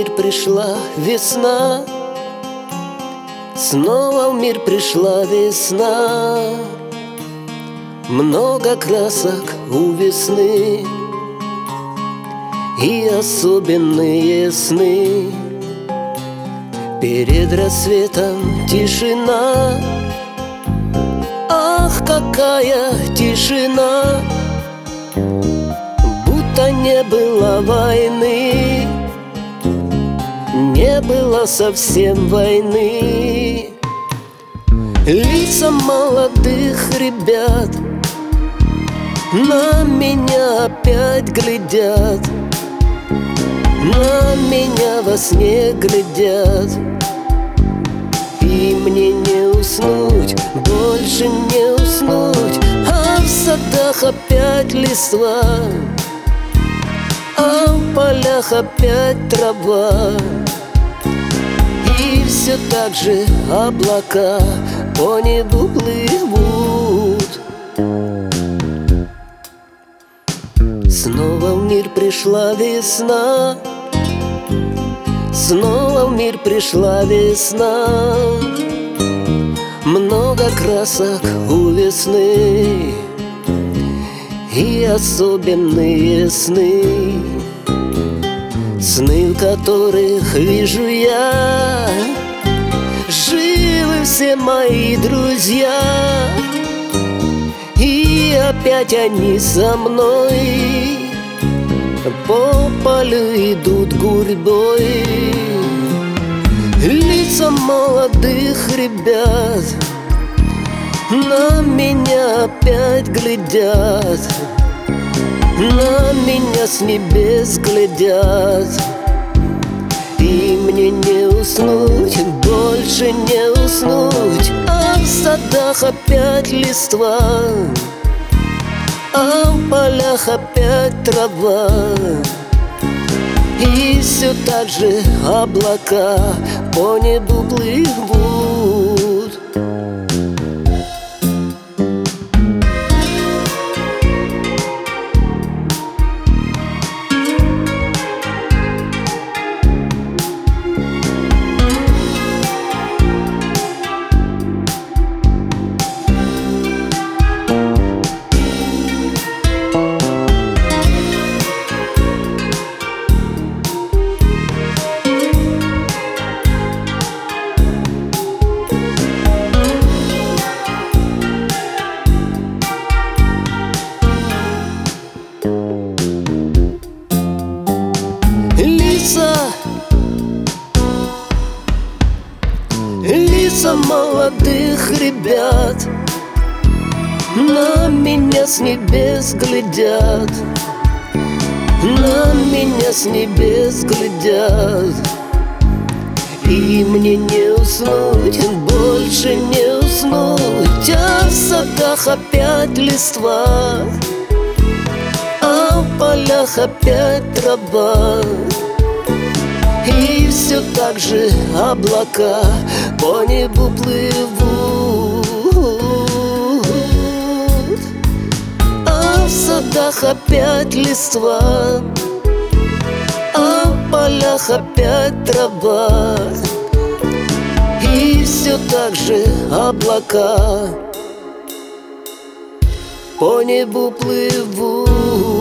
мир пришла весна, снова в мир пришла весна. Много красок у весны и особенные сны. Перед рассветом тишина, ах, какая тишина! Будто не было войны, не было совсем войны. Лица молодых ребят на меня опять глядят, на меня во сне глядят. И мне не уснуть, больше не уснуть, а в садах опять листва, а в полях опять трава. И все так же облака по небу плывут. Снова в мир пришла весна, снова в мир пришла весна. Много красок у весны и особенные сны. Сны, в которых вижу я, живы все мои друзья. И опять они со мной по полю идут гурьбой. Лица молодых ребят на меня опять глядят, на меня с небес глядят. И мне не уснуть, больше не уснуть, а в садах опять листва, а в полях опять трава. И все так же облака по небу плывут. Лица молодых ребят на меня с небес глядят, на меня с небес глядят. И мне не уснуть, больше не уснуть, а в садах опять листва, а в полях опять трава. И все так же облака по небу плывут, а в садах опять листва, а в полях опять трава. И все так же облака по небу плывут.